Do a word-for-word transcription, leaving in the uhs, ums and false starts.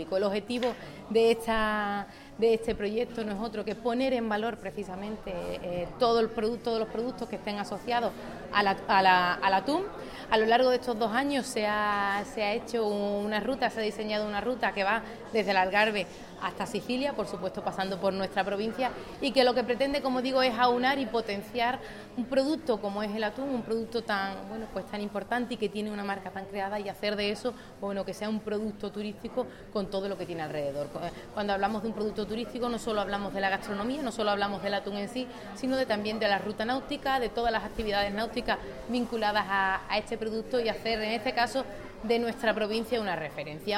El objetivo de, esta, de este proyecto no es otro que poner en valor precisamente eh, todo el producto, todos los productos que estén asociados a la, a la, al atún. A lo largo de estos dos años se ha, se ha hecho una ruta, se ha diseñado una ruta que va desde el Algarve hasta Sicilia, por supuesto pasando por nuestra provincia, y que lo que pretende, como digo, es aunar y potenciar un producto como es el atún, un producto tan, bueno, pues tan importante y que tiene una marca tan creada, y hacer de eso, bueno, que sea un producto turístico con todo lo que tiene alrededor. Cuando hablamos de un producto turístico no solo hablamos de la gastronomía, no solo hablamos del atún en sí, sino de, también de la ruta náutica, de todas las actividades náuticas vinculadas a, a este producto, y hacer en este caso de nuestra provincia una referencia.